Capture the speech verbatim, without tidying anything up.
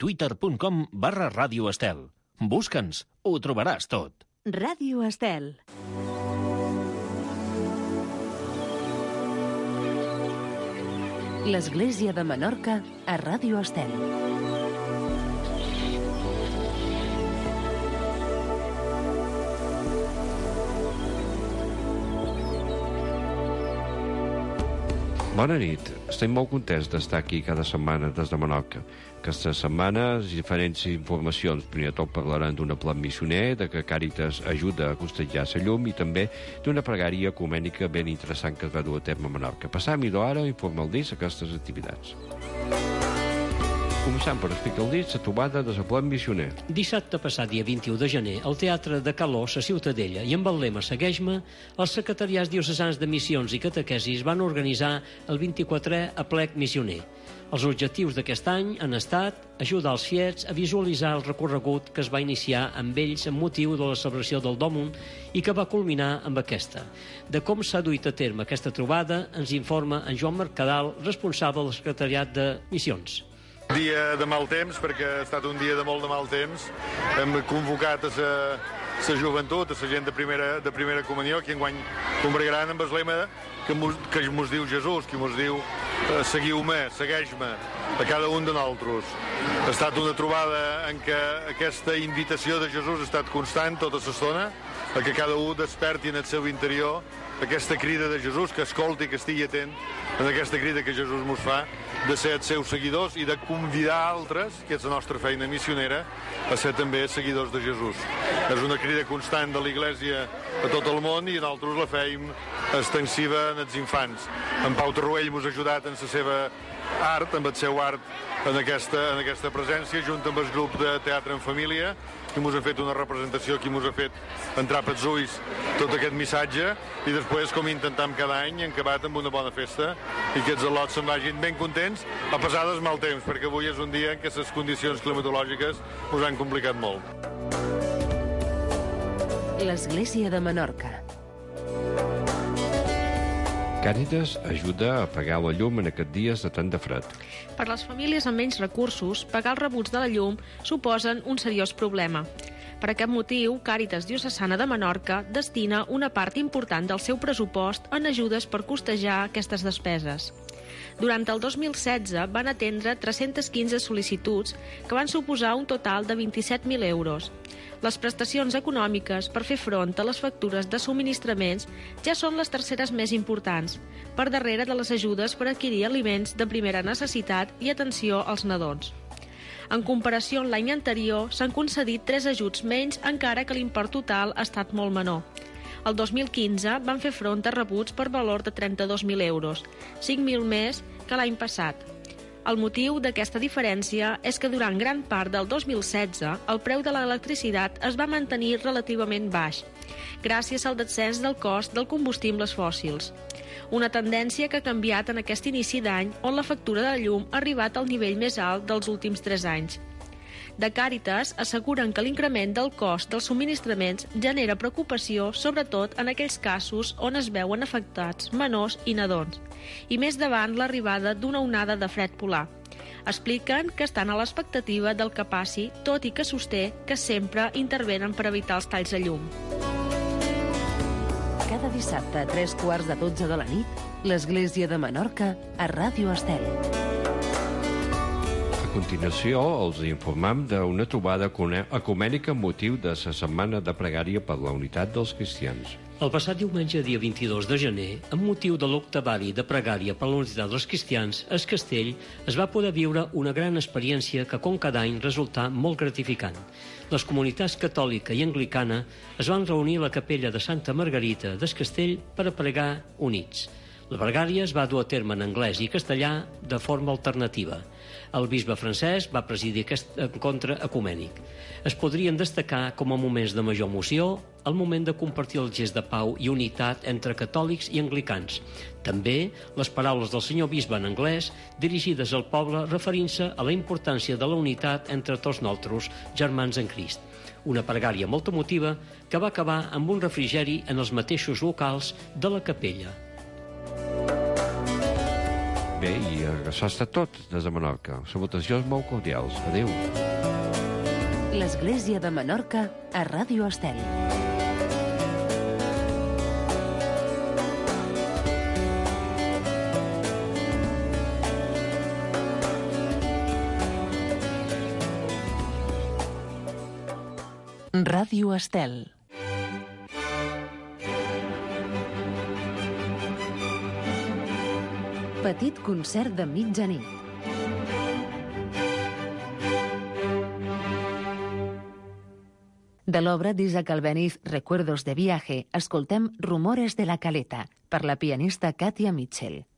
twitter.com barra Ràdio Estel. Busca'ns, ho trobaràs tot. Ràdio Estel. L'Església de Menorca a Ràdio Estel. Bona nit. Estem molt contents d'estar aquí cada setmana des de Menorca. Aquesta setmana, diferents informacions. Primer de tot parlaran d'un pla missioner, de que Càritas ajuda a costellar la llum i també d'una pregària ecumènica ben interessant que es va dur a terme a Menorca. Passam, idò, ara, informar-los aquestes activitats. Començant per explicar-los la trobada de la pla missioner. Dissabte passat, dia vint-i-u de gener, al Teatre de Caló, a Ciutadella, i amb el lema Segueix-me, els secretariats diocesans de missions i catequesis van organitzar el vint-i-quatrè aplec missioner. Els objectius d'aquest any han estat ajudar els fiets a visualitzar el recorregut que es va iniciar amb ells amb motiu de la celebració del Dòmum i que va culminar amb aquesta. De com s'ha duit a terme aquesta trobada ens informa en Joan Mercadal, responsable del secretariat de missions. Dia de mal temps, perquè ha estat un dia de molt de mal temps. Hem convocat a la, la joventut, a la gent de primera, de primera comunió, que enguany combregaran amb el lema que mos, que mos diu Jesús, que mos diu eh, seguiu-me, segueix-me, a cada un de nosaltres. Ha estat una trobada en què aquesta invitació de Jesús ha estat constant tota l'estona, a que cada un desperti en el seu interior aquesta crida de Jesús, que escolti, que estigui atent en aquesta crida que Jesús mos fa de ser els seus seguidors i de convidar altres, que és la nostra feina missionera, a ser també seguidors de Jesús. És una crida constant de l'Església a tot el món i nosaltres la feim extensiva en els infants. En Pau Torroell mos ha ajudat en la seva art, amb el seu art en aquesta, en aquesta presència, junt amb el grup de Teatre en Família, que mos ha fet una representació, que mos ha fet entrar pels ulls tot aquest missatge, i després, com intentem cada any, hem acabat amb una bona festa i que els al·lots se'n vagin ben contents, a pesar del mal temps, perquè avui és un dia en què les condicions climatològiques us han complicat molt. L'Església de Menorca. Càritas ajuda a pagar la llum en aquests dies de tant de fred. Per les famílies amb menys recursos, pagar els rebuts de la llum suposen un seriós problema. Per aquest motiu, Càritas Diocesana de Menorca destina una part important del seu pressupost en ajudes per costejar aquestes despeses. Durant el dos mil setze van atendre tres-centes quinze sol·licituds que van suposar un total de vint-i-set mil euros. Les prestacions econòmiques per fer front a les factures de subministraments ja són les terceres més importants, per darrere de les ajudes per adquirir aliments de primera necessitat i atenció als nadons. En comparació amb l'any anterior, s'han concedit tres ajuts menys, encara que l'import total ha estat molt menor. El dos mil quinze van fer front a rebuts per valor de trenta-dos mil euros, cinc mil més que l'any passat. El motiu d'aquesta diferència és que durant gran part del dos mil setze el preu de l'electricitat es va mantenir relativament baix, gràcies al descens del cost dels combustibles fòssils. Una tendència que ha canviat en aquest inici d'any, on la factura de llum ha arribat al nivell més alt dels últims tres anys. De Càritas asseguren que l'increment del cost dels subministraments genera preocupació, sobretot en aquells casos on es veuen afectats menors i nadons, i més davant l'arribada d'una onada de fred polar. Expliquen que estan a l'expectativa del que passi, tot i que sosté que sempre intervenen per evitar els talls de llum. Cada dissabte a tres quarts de dotze de la nit, l'Església de Menorca a Ràdio Estel. A continuació, els informem d'una trobada ecumènica amb motiu de la Setmana de Pregària per la Unitat dels Cristians. El passat diumenge, dia vint-i-dos de gener, amb motiu de l'octavari de pregària per la Unitat dels Cristians, a Es Castell es va poder viure una gran experiència que, com cada any, resultà molt gratificant. Les comunitats catòlica i anglicana es van reunir a la capella de Santa Margarita d'Es Castell per a pregar units. La pregària es va dur a terme en anglès i castellà de forma alternativa. El bisbe Francesc va presidir aquest encontre ecumènic. Es podrien destacar com a moments de major emoció el moment de compartir el gest de pau i unitat entre catòlics i anglicans. També les paraules del senyor bisbe en anglès dirigides al poble referint-se a la importància de la unitat entre tots nosaltres, germans en Crist. Una pregària molt emotiva que va acabar amb un refrigeri en els mateixos locals de la capella. bé, i això ha estat tot des de Menorca. Salutacions molt cordials. Adéu. L'Església de Menorca a Ràdio Estel. Ràdio Estel. Petit concert de mitjanit. De l'obra d'Isaac Albéniz, Recuerdos de viaje, escoltem Rumores de la Caleta, per la pianista Katia Mitchell.